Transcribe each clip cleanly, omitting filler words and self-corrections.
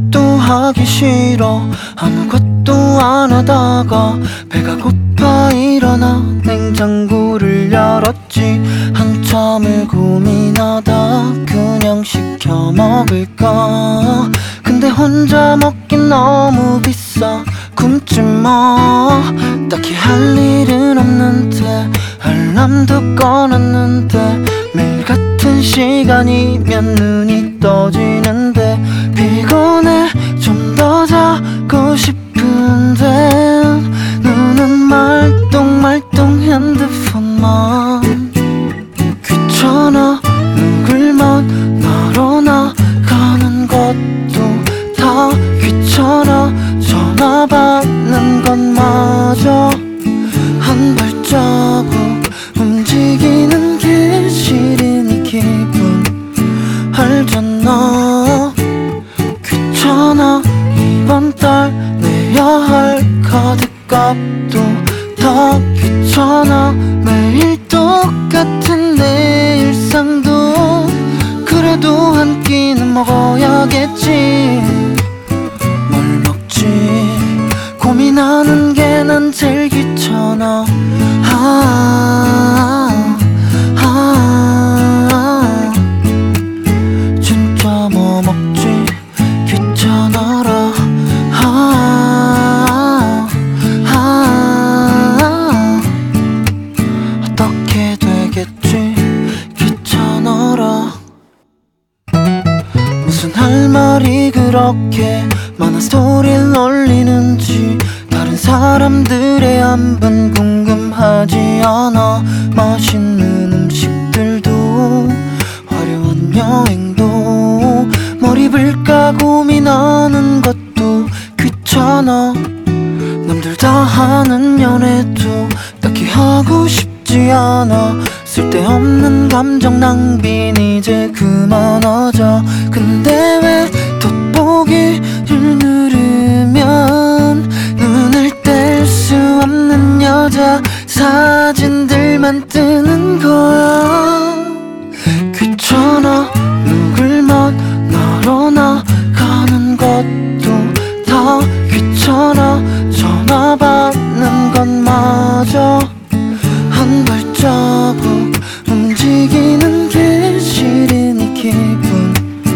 생각도 하기 싫어. 아무것도 안 하다가 배가 고파 일어나 냉장고를 열었지. 한참을 고민하다 그냥 시켜 먹을까. 근데 혼자 먹긴 너무 비싸. 굶지 마. 딱히 할 일은 없는데 알람도 꺼놨는데 매일 같은 시간이면 눈이 떠지는데 피곤해. 좀 더 자고 싶은데 눈은 말똥말똥 핸드폰만. 귀찮아. 누굴 만나러 나가는 것도 다 귀찮아. 전화 받는 것마저 한 발자국 움직이는 게 싫은 이 기분 알잖아. 귀찮아. 이번 달 내야 할 카드값도 다 귀찮아. 매일 똑같은 내 일상도 그래도 한 끼는 먹어야겠지. 뭘 먹지 고민하는 게 난 제일 귀찮아. 진짜 뭐 먹지 귀찮아라. 어떻게 되겠지 귀찮아라. 무슨 할 말이 그렇게 많아 스토리를 올리는지 다른 사람들의 안분 궁금하지 않아. 맛있는 음식들도 화려한 여행도 몰입을까 고민하는 것도 귀찮아. 남들 다 하는 연애도 딱히 하고 싶지 않아. 쓸데없는 감정 낭비는 이제 그만하자. 근데 왜 돋보기를 누르면 눈을 뗄 수 없는 여자 사진들만 뜨는 거야. 귀찮아. 누굴 만나러 나가는 것도 다 귀찮아. 전화 받는 것마저 한 발자국 움직이는 게 싫은 이 기분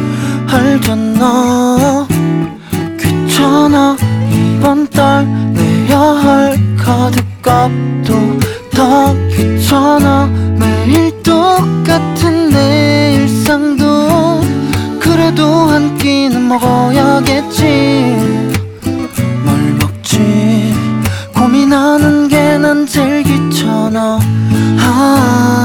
알잖아. 귀찮아. 이번 달 내야 할 카드값도 다 귀찮아. 매일 똑같은 내 일상도 그래도 한 끼는 먹어야겠지. 뭘 먹지 고민하는 게 난 제일 귀찮아.